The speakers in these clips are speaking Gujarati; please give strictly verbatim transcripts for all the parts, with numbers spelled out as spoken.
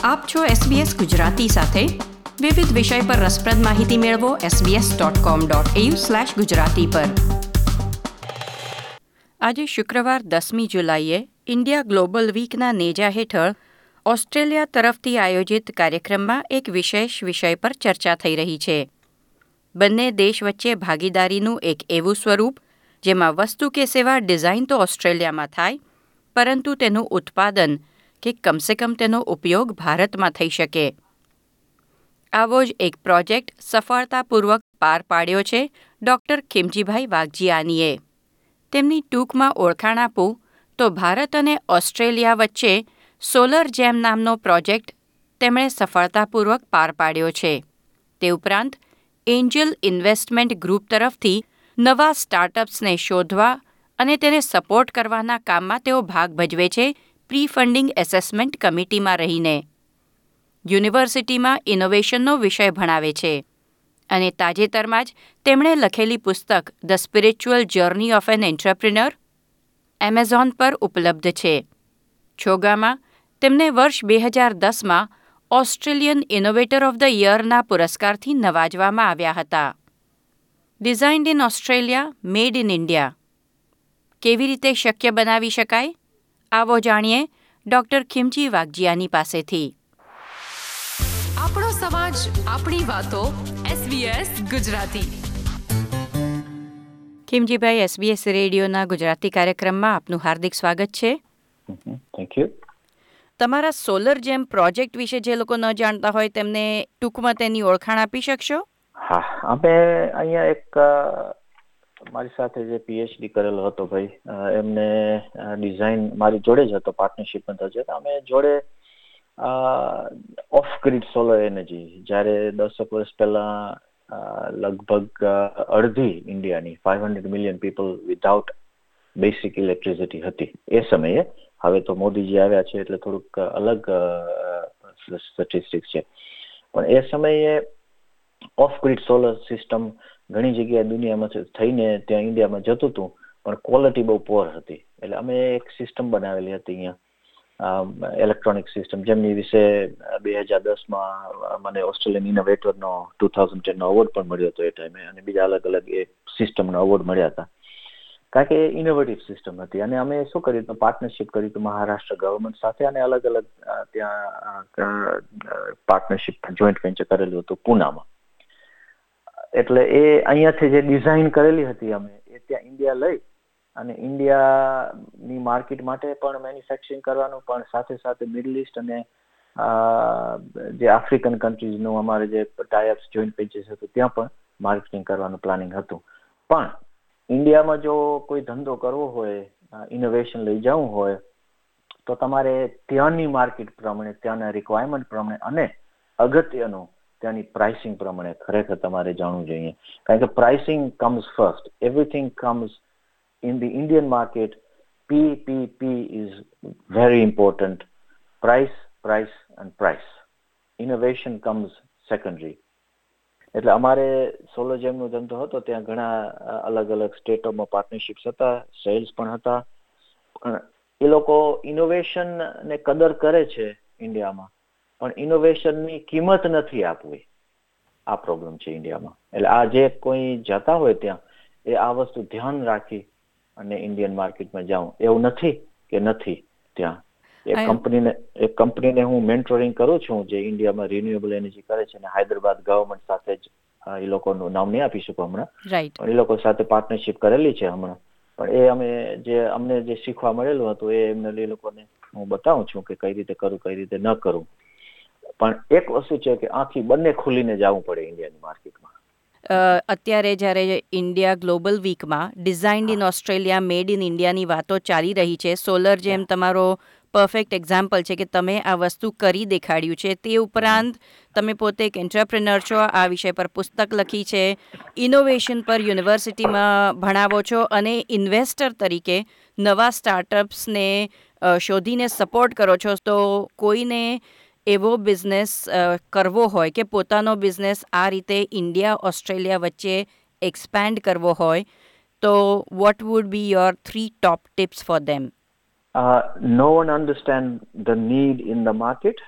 આપ છો એસબીએસ ગુજરાતી સાથે. વિવિધ વિષય પર રસપ્રદ માહિતી મેળવો SBS dot com dot AU slash Gujarati પર. આજે શુક્રવાર દસમી જુલાઈએ ઇન્ડિયા ગ્લોબલ વીકના નેજા હેઠળ ઓસ્ટ્રેલિયા તરફથી આયોજિત કાર્યક્રમમાં એક વિશેષ વિષય પર ચર્ચા થઈ રહી છે. બંને દેશ વચ્ચે ભાગીદારીનું એક એવું સ્વરૂપ જેમાં વસ્તુ કે સેવા ડિઝાઇન તો ઓસ્ટ્રેલિયામાં થાય, પરંતુ તેનું ઉત્પાદન કે કમસે કમ તેનો ઉપયોગ ભારતમાં થઈ શકે. આવો જ એક પ્રોજેક્ટ સફળતાપૂર્વક પાર પાડ્યો છે ડૉક્ટર ખીમજીભાઈ વાઘજીયાનીએ. તેમની ટૂંકમાં ઓળખાણ આપું તો ભારત અને ઓસ્ટ્રેલિયા વચ્ચે સોલર જેમ નામનો પ્રોજેક્ટ તેમણે સફળતાપૂર્વક પાર પાડ્યો છે. તે ઉપરાંત એન્જલ ઇન્વેસ્ટમેન્ટ ગ્રુપ તરફથી નવા સ્ટાર્ટઅપ્સને શોધવા અને તેને સપોર્ટ કરવાના કામમાં તેઓ ભાગ ભજવે છે પ્રી ફંડિંગ એસેસમેન્ટ કમિટીમાં રહીને. યુનિવર્સિટીમાં ઇનોવેશનનો વિષય ભણાવે છે અને તાજેતરમાં જ તેમણે લખેલી પુસ્તક the spiritual journey of an entrepreneur Amazon પર ઉપલબ્ધ છે. છોગામાં તેમને વર્ષ બે હજાર દસમાં ઓસ્ટ્રેલિયન ઇનોવેટર ઓફ ધ યરના પુરસ્કારથી નવાજવામાં આવ્યા હતા. Designed in Australia, made in India કેવી રીતે શક્ય બનાવી શકાય? આવો જાણીએ ડૉક્ટર ખીમજી વાઘજીયાની પાસેથી. આપણો સમાજ, આપણી વાતો. એસબીએસ ગુજરાતી. ખીમજીભાઈ, એસબીએસ રેડિયોના ગુજરાતી કાર્યક્રમમાં આપનું હાર્દિક સ્વાગત છે. Thank you. તમારા સોલર જેમ પ્રોજેક્ટ વિશે જે લોકો ન જાણતા હોય તેમને ટૂંકમાં તેની ઓળખાણ આપી શકશો? હા, અમે અહીંયા એક મારી સાથે જે પીએચડી કરેલો હતો ભાઈ, એમને ડિઝાઇન મારી જોડે જ હતો, પાર્ટનરશિપમાં થશે. અમે જોડે ઓફ ગ્રીડ સોલર એનર્જી, જ્યારે દસક વર્ષ પહેલા લગભગ અડધી ઇન્ડિયાની five hundred million people without basic electricity હતી એ સમયે. હવે તો મોદીજી આવ્યા છે એટલે થોડુંક અલગ સ્ટેટિસ્ટિક્સ છે, પણ એ સમયે ઓફ ગ્રીડ સોલર સિસ્ટમ ઘણી જગ્યાએ દુનિયામાં થઈને ત્યાં ઇન્ડિયામાં જતું હતું, પણ ક્વોલિટી બહુ પોર હતી. એટલે અમે એક સિસ્ટમ બનાવેલી હતી અહીંયા, ઇલેક્ટ્રોનિક સિસ્ટમ, જેમની વિશે બે હજાર દસમાં મને ઓસ્ટ્રેલિયન ઇનોવેટરનો ટુ થાઉઝન્ડ ટેનનો અવોર્ડ પણ મળ્યો હતો એ ટાઈમે, અને બીજા અલગ અલગ એ સિસ્ટમનો અવોર્ડ મળ્યા હતા, કારણ કે એ ઇનોવેટિવ સિસ્ટમ હતી. અને અમે શું કર્યું હતું, પાર્ટનરશિપ કર્યું હતું મહારાષ્ટ્ર ગવર્મેન્ટ સાથે, અને અલગ અલગ ત્યાં પાર્ટનરશિપ જોઈન્ટ વેન્ચર કરેલું હતું પૂનામાં. એટલે એ અહીંયાથી જે ડિઝાઇન કરેલી હતી અમે એ ત્યાં ઇન્ડિયા લઈ અને ઇન્ડિયાની માર્કેટ માટે પણ મેન્યુફેક્ચરિંગ કરવાનું, પણ સાથે સાથે મિડલ ઇસ્ટ અને જે આફ્રિકન કન્ટ્રીઝનું અમારે જે ટાઈઅપ્સ જોઈન્ટ વેન્ચર્સ હતું ત્યાં પણ માર્કેટિંગ કરવાનું પ્લાનિંગ હતું. પણ ઇન્ડિયામાં જો કોઈ ધંધો કરવો હોય, ઇનોવેશન લઈ જવું હોય, તો તમારે ત્યાંની માર્કેટ પ્રમાણે, ત્યાંના રિક્વાયરમેન્ટ પ્રમાણે અને અગત્યનું ત્યાંની પ્રાઇસિંગ પ્રમાણે ખરેખર તમારે જાણવું જોઈએ, કારણ કે pricing comes first. Everything comes in the Indian market. P P P is very important. Price, price and price. Innovation comes secondary. એટલે અમારે સોલર જેમનો ધંધો હતો ત્યાં ઘણા અલગ અલગ સ્ટેટોમાં પાર્ટનરશિપ્સ હતા, સેલ્સ પણ હતા. એ લોકો ઇનોવેશનને કદર કરે છે ઇન્ડિયામાં, પણ ઇનોવેશનની કિંમત નથી આપવી. આ પ્રોબ્લેમ છે ઇન્ડિયામાં. એટલે આ જે કોઈ જતા હોય ત્યાં એ આ વસ્તુ ધ્યાન રાખી અને ઇન્ડિયન માર્કેટમાં જાઉં. એવું નથી કે નથી ત્યાં. એક કંપનીને એક કંપનીને હું મેન્ટોરિંગ કરું છું જે ઇન્ડિયામાં રિન્યુએબલ એનર્જી કરે છે, અને હૈદરાબાદ ગવર્મેન્ટ સાથે જ એ લોકોનું નામ નહીં આપી શકું હમણાં, પણ એ લોકો સાથે પાર્ટનરશિપ કરેલી છે હમણાં. પણ એ અમે જે અમને જે શીખવા મળેલું હતું એ એમને એ લોકોને હું બતાવું છું કે કઈ રીતે કરું, કઈ રીતે ન કરું. પણ એક વસ્તુ છે કે આંખી બંને ખુલીને જવું પડે ઇન્ડિયાની માર્કેટમાં. અત્યારે જ્યારે ઇન્ડિયા ગ્લોબલ વીકમાં designed in Australia, made in ઇન્ડિયાની વાતો ચાલી રહી છે, સોલર જેમ તમારો પરફેક્ટ એક્ઝામ્પલ છે કે તમે આ વસ્તુ કરી દેખાડ્યું છે. તે ઉપરાંત તમે પોતે એક એન્ટરપ્રેનર છો, આ વિષય પર પુસ્તક લખી છે, ઇનોવેશન પર યુનિવર્સિટીમાં ભણાવો છો, અને ઇન્વેસ્ટર તરીકે નવા સ્ટાર્ટઅપ્સને શોધીને સપોર્ટ કરો છો. તો કોઈને એવો બિઝનેસ કરવો હોય કે પોતાનો બિઝનેસ આ રીતે ઇન્ડિયા ઓસ્ટ્રેલિયા વચ્ચે એક્સપેન્ડ કરવો હોય, તો what would be your three top tips for them? Uh, no one understands the need in the market.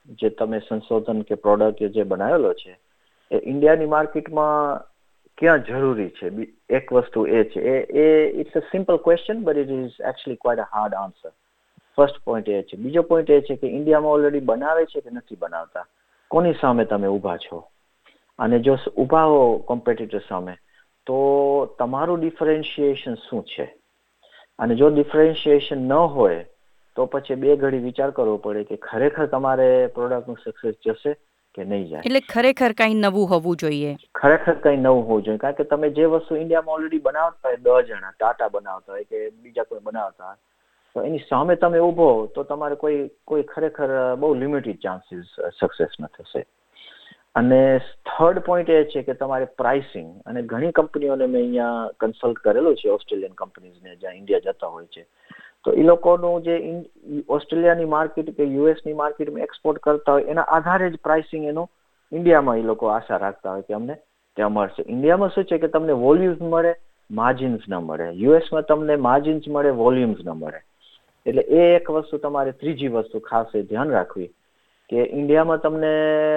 જે તમે સંશોધન કે પ્રોડક્ટ જે બનાવેલો છે એ ઇન્ડિયાની માર્કેટમાં ક્યાં જરૂરી છે? એક વસ્તુ એ છે, એ એ it's a simple question but it is actually quite a hard answer. First point એ છે. બીજો પોઈન્ટ એ છે કે ઇન્ડિયામાં ઓલરેડી બનાવે છે કે નથી બનાવતા, કોની સામે તમે ઊભા છો, અને જો ઊભા હો કોમ્પિટિટર સામે તો તમારું ડિફરન્શિએશન શું છે, અને જો ડિફરન્શિએશન ન હોય તો પછી બે ઘડી વિચાર કરવો પડે કે ખરેખર તમારે પ્રોડક્ટનું સક્સેસ જશે કે નહીં જાય. એટલે ખરેખર કંઈ નવું હોવું જોઈએ. ખરેખર કંઈ નવું હોવું જોઈએ, કારણ કે તમે જે વસ્તુ ઇન્ડિયામાં ઓલરેડી બનાવતા હોય, દસ જણા ટાટા બનાવતા હોય કે બીજા કોઈ બનાવતા હોય, તો એની સામે તમે ઊભો તો તમારે કોઈ કોઈ ખરેખર બહુ લિમિટેડ ચાન્સીસ સક્સેસના થશે. અને થર્ડ પોઈન્ટ એ છે કે તમારે પ્રાઇસિંગ, અને ઘણી કંપનીઓને મેં અહીંયા કન્સલ્ટ કરેલું છે, ઓસ્ટ્રેલિયન કંપનીઝને જ્યાં ઇન્ડિયા જતા હોય છે, તો એ લોકોનું જે ઓસ્ટ્રેલિયાની માર્કેટ કે યુએસની માર્કેટમાં એક્સપોર્ટ કરતા હોય એના આધારે જ પ્રાઇસિંગ એનું ઇન્ડિયામાં એ લોકો આશા રાખતા હોય કે અમને ત્યાં મળશે. ઇન્ડિયામાં શું છે કે તમને વોલ્યુમ્સ મળે, માર્જિન્સ ન મળે. યુએસમાં તમને માર્જિન્સ મળે, વોલ્યુમ્સ ન મળે. એટલે એ એક વસ્તુ તમારે ત્રીજી વસ્તુ ખાસ એ ધ્યાન રાખવી કે ઇન્ડિયામાં તમને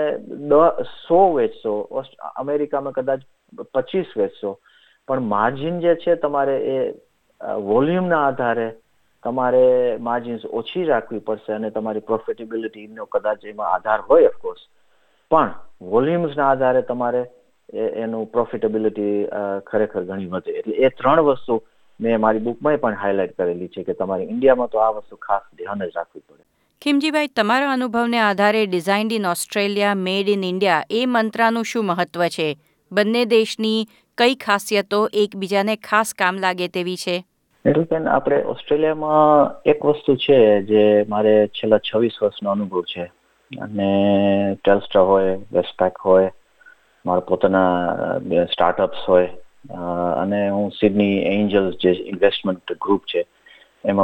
સો વેચશો, અમેરિકામાં કદાચ પચીસ વેચશો, પણ માર્જિન જે છે તમારે એ વોલ્યુમના આધારે તમારે માર્જિન્સ ઓછી રાખવી પડશે, અને તમારી પ્રોફિટેબિલિટીનો કદાચ એમાં આધાર હોય ઓફકોર્સ, પણ વોલ્યુમ્સના આધારે તમારે એનું પ્રોફિટેબિલિટી ખરેખર ઘણી વધે. એટલે એ ત્રણ વસ્તુ મેં મારી બુકમાં પણ હાઇલાઇટ કરેલી છે કે તમારે ઇન્ડિયામાં તો આ વસ્તુ ખાસ ધ્યાન જ રાખવી પડે. ખીમજીભાઈ, તમારા અનુભવને આધારે designed in Australia, made in India એ મંત્રનું શું મહત્વ છે? બંને દેશની કઈ ખાસિયતો એકબીજાને ખાસ કામ લાગે તેવી છે? એટલે કે આપણે ઓસ્ટ્રેલિયામાં એક વસ્તુ છે જે મારે છેલ્લા છવ્વીસ વર્ષનો અનુભવ છે, અને ટેલ્સ્ટ્રા હોય, વેસ્ટપેક હોય, મારા પોતાના સ્ટાર્ટઅપ્સ હોય, અને હું સિડની એન્જલ્સ જે ઇન્વેસ્ટમેન્ટ ગ્રુપ છે એમાં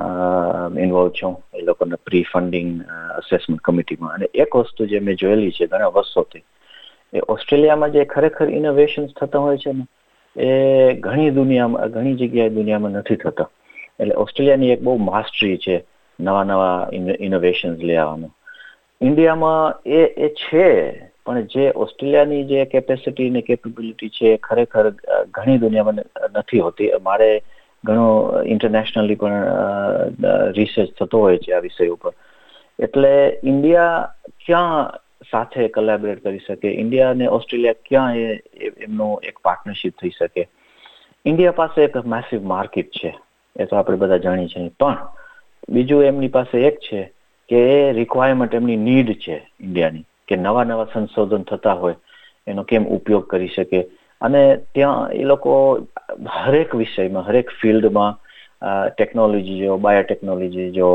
પણ ઇન્વોલ્વ છું, એ લોકોના પ્રી ફંડિંગ અસેસમેન્ટ કમિટીમાં. અને એક વસ્તુ જે મેં જોયેલી છે ઘણા વર્ષોથી, એ ઓસ્ટ્રેલિયામાં જે ખરેખર ઇનોવેશન્સ થતા હોય છે ને એ ઘણી દુનિયામાં ઘણી જગ્યાએ દુનિયામાં નથી થતા. એટલે ઓસ્ટ્રેલિયાની એક બહુ માસ્ટરી છે નવા નવા ઇનોવેશન્સ લઈ આવવાનું. ઇન્ડિયામાં એ એ છે, પણ જે ઓસ્ટ્રેલિયાની જે કેપેસિટી ને કેપેબિલિટી છે એ ખરેખર ઘણી દુનિયામાં નથી હોતી. મારે ઘણો ઇન્ટરનેશનલી પણ રિસર્ચ થતો હોય છે આ વિષય ઉપર. એટલે ઇન્ડિયા ક્યાં સાથે કોલેબોરેટ કરી શકે, ઇન્ડિયા અને ઓસ્ટ્રેલિયા ક્યાં એ એમનો એક પાર્ટનરશિપ થઈ શકે. ઇન્ડિયા પાસે એક મેસિવ માર્કેટ છે, એ તો આપણે બધા જાણીએ છીએ, પણ બીજું એમની પાસે એક છે કે એ રિક્વાયરમેન્ટ, એમની નીડ છે ઇન્ડિયાની, કે નવા નવા સંશોધન થતા હોય એનો કેમ ઉપયોગ કરી શકે. અને ત્યાં એ લોકો હરેક વિષયમાં, હરેક ફિલ્ડમાં, ટેકનોલોજી જો, બાયોટેકનોલોજી જો,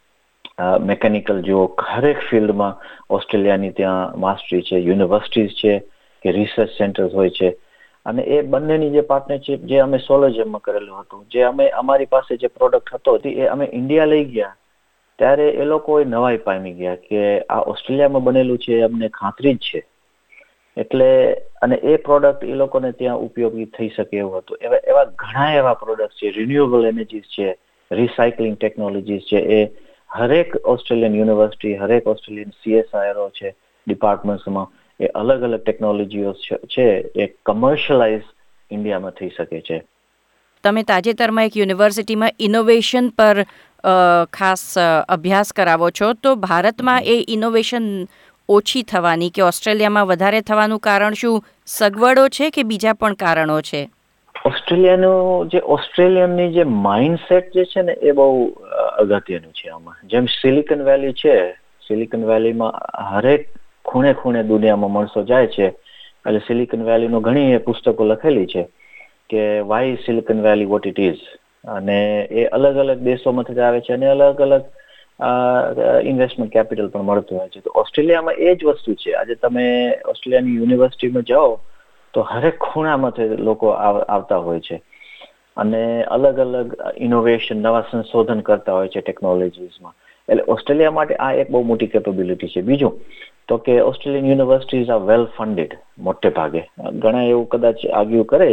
મેકેનિકલ જો, હરેક ફિલ્ડમાં ઓસ્ટ્રેલિયાની ત્યાં માસ્ટરી છે. યુનિવર્સિટીઝ છે કે રિસર્ચ સેન્ટર્સ હોય છે. અને એ બંનેની જે પાર્ટનરશિપ જે અમે સોલોજમમાં કરેલું હતું, જે અમે અમારી પાસે જે પ્રોડક્ટ હતો એ અમે ઇન્ડિયા લઈ ગયા ત્યારે એ લોકો નવાઈ પામી ગયા કે આ ઓસ્ટ્રેલિયામાં બનેલું છે, અમને ખાતરી જ છે. એટલે અને એ પ્રોડક્ટ એ લોકોને ત્યાં ઉપયોગી થઈ શકે એવું હતું. એવા એવા ઘણા એવા પ્રોડક્ટ છે, રિન્યુએબલ એનર્જીસ છે, રિસાયકલિંગ ટેકનોલોજીસ છે, એ હરેક ઓસ્ટ્રેલિયન યુનિવર્સિટી, હરેક ઓસ્ટ્રેલિયન સીએસઆઈઆરઓ છે ડિપાર્ટમેન્ટ્સમાં, એ અલગ અલગ ટેકનોલોજીઓ છે એ કમર્શિયલાઇઝ ઇન્ડિયામાં થઈ શકે છે. તમે તાજેતરમાં એક યુનિવર્સિટીમાં ઇનોવેશન પર ખાસ અભ્યાસ કરાવો છો, તો ભારતમાં એ ઇનોવેશન ઓછી થવાની કે ઓસ્ટ્રેલિયામાં વધારે થવાનું કારણ શું? સગવડો છે કે બીજા પણ કારણો છે? ઓસ્ટ્રેલિયાનું જે ઓસ્ટ્રેલિયનની જે માઇન્ડસેટ જે છે ને એ બહુ અગત્યનું છે આમાં. જેમ સિલિકોન વેલી છે, સિલિકોન વેલીમાં હરેક ખૂણે ખૂણે દુનિયામાં માણસો જાય છે. એટલે સિલિકોન વેલીનું ઘણી પુસ્તકો લખેલી છે કે why Silicon Valley what it is, અને એ અલગ અલગ દેશોમાંથી આવે છે અને અલગ અલગ ઇન્વેસ્ટમેન્ટ કેપિટલ પણ મળતું હોય છે. તો ઓસ્ટ્રેલિયામાં એ જ વસ્તુ છે. આજે તમે ઓસ્ટ્રેલિયાની યુનિવર્સિટીમાં જાઓ તો હરેક ખૂણામાંથી લોકો આવતા હોય છે અને અલગ અલગ ઇનોવેશન, નવા સંશોધન કરતા હોય છે ટેકનોલોજીસમાં. એટલે ઓસ્ટ્રેલિયા માટે આ એક બહુ મોટી કેપેબિલિટી છે. બીજું તો કે Australian universities are well funded મોટે ભાગે. ઘણા એવું કદાચ આર્ગ્યુ કરે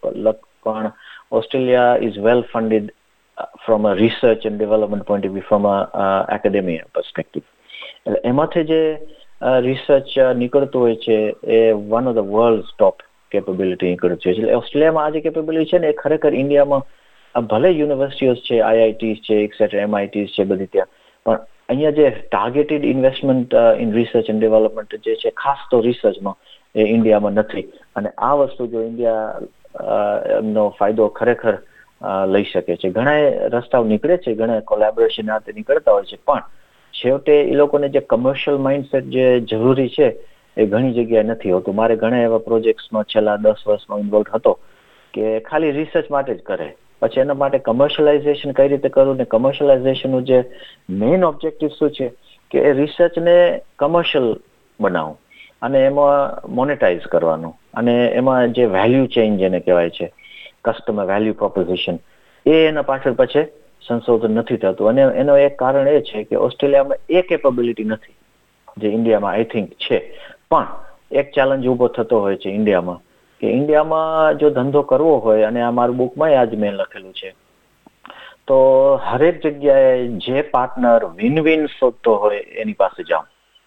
પણ Australia is well funded from a research and development point of view, from a academia perspective. એટલે એમાંથી જે રિસર્ચ નીકળતું હોય છે એ one of the world top capability નીકળતું હોય છે. એટલે ઓસ્ટ્રેલિયામાં આ જે કેપેબિલિટી છે ને એ ખરેખર ઇન્ડિયામાં ભલે યુનિવર્સિટીઓ છે, આઈઆઈટી છે, એક્સેટ્રા એમઆઈટી છે બધી ત્યાં, પણ અહીંયા જે targeted investment in research and development જે છે ખાસ તો રિસર્ચમાં એ ઇન્ડિયામાં નથી. અને આ વસ્તુ જો ઇન્ડિયા નો ફાયદો ખરેખર લઈ શકે છે. ઘણા રસ્તાઓ નીકળે છે, ઘણા કોલેબોરેશન આ નીકળતા હોય છે, પણ છેવટે એ લોકોને જે કમર્શિયલ માઇન્ડસેટ જે જરૂરી છે એ ઘણી જગ્યાએ નથી હોતું. મારે ઘણા એવા પ્રોજેક્ટ્સમાં છેલ્લા દસ વર્ષમાં ઇન્વોલ્વ હતો કે ખાલી રિસર્ચ માટે જ કરે, પછી એના માટે કમર્શિયલાઇઝેશન કઈ રીતે કરવું ને કમર્શિયલાઇઝેશનનું જે મેઇન ઓબ્જેક્ટિવ શું છે કે એ રિસર્ચને કમર્શિયલ બનાવવું અને એમાં મોનેટાઇઝ કરવાનું અને એમાં જે વેલ્યુ ચેઇન જેને કહેવાય છે, કસ્ટમર વેલ્યુ પ્રોપોઝિશન, એ એના પાછળ પછી સંશોધન નથી થતું. અને એનો એક કારણ એ છે કે ઓસ્ટ્રેલિયામાં એ કેપેબિલિટી નથી જે ઇન્ડિયામાં આઈ થિંક છે. પણ એક ચેલેન્જ ઊભો થતો હોય છે ઇન્ડિયામાં કે ઇન્ડિયામાં જો ધંધો કરવો હોય, અને આ મારું બુકમાં આજ મેં લખેલું છે, તો હરેક જગ્યાએ જે પાર્ટનર વિન વિન શોધતો હોય એની પાસે જાઓ.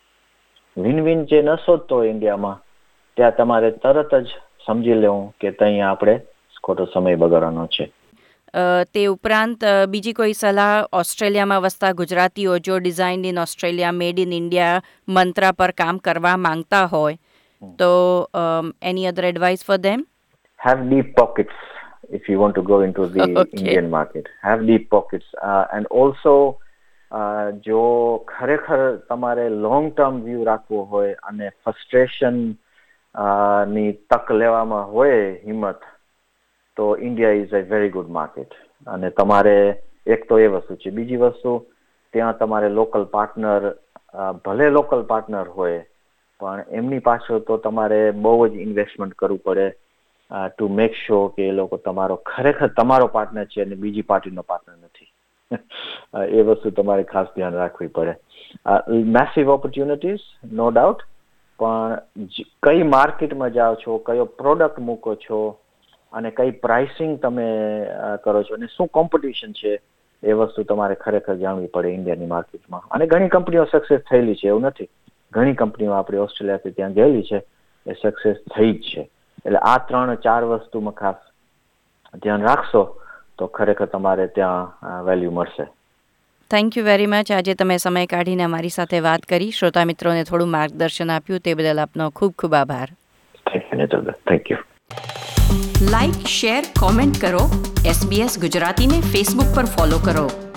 વિન વિન જે ન શોધતો હોય ઇન્ડિયામાં, ત્યાં તમારે તરત જ સમજી લેવું કે ત્યાં આપણે ખોટો સમય બગાડવાનો છે. તે ઉપરાંત બીજી કોઈ સલાહ ઓસ્ટ્રેલિયામાં વસતા ગુજરાતીઓ જો design in Australia, made in India મંત્ર પર કામ કરવા માંગતા હોય તો any other advice for them? Have deep pockets if you want to go into the okay. Indian market. Have deep pockets uh, and also uh, જો ખરેખર તમારે લોંગ ટર્મ વ્યૂ રાખવો હોય અને ફ્રસ્ટ્રેશન uh, ની તક લેવામાં હોય હિંમત, તો India is a very good market. અને તમારે એક તો એ વસ્તુ છે. બીજી વસ્તુ, ત્યાં તમારે લોકલ પાર્ટનર, ભલે લોકલ પાર્ટનર હોય પણ એમની પાછળ તો તમારે બહુ જ ઇન્વેસ્ટમેન્ટ કરવું પડે ટુ મેક શ્યોર કે એ લોકો તમારો ખરેખર તમારો પાર્ટનર છે અને બીજી પાર્ટીનો પાર્ટનર નથી. એ વસ્તુ તમારે ખાસ ધ્યાન રાખવી પડે. મેસિવ ઓપોર્ચ્યુનિટીઝ નો ડાઉટ, પણ કઈ માર્કેટમાં જાઓ છો, કયો પ્રોડક્ટ મૂકો છો અને કઈ પ્રાઇસિંગ તમે કરો છો અને શું કોમ્પિટિશન છે, એ વસ્તુ તમારે ખરેખર જાણવી પડે ઇન્ડિયાની માર્કેટમાં. અને ઘણી કંપનીઓ સક્સેસ થયેલી છે, એવું નથી. ઘણી કંપનીઓ આપણી ઓસ્ટ્રેલિયાથી ત્યાં ગયેલી છે, એ સક્સેસ થઈ જ છે. એટલે આ ત્રણ ચાર વસ્તુમાં ખાસ ધ્યાન રાખશો તો ખરેખર તમારે ત્યાં વેલ્યુ મળશે. Thank you very much. આજે તમે સમય કાઢીને અમારી સાથે વાત કરી, શ્રોતા મિત્રોને થોડું માર્ગદર્શન આપ્યું, તે બદલ આપનો ખૂબ ખૂબ આભાર. Thank you. Like, share, comment કરો. એસબીએસ ગુજરાતીને ફેસબુક પર ફોલો કરો.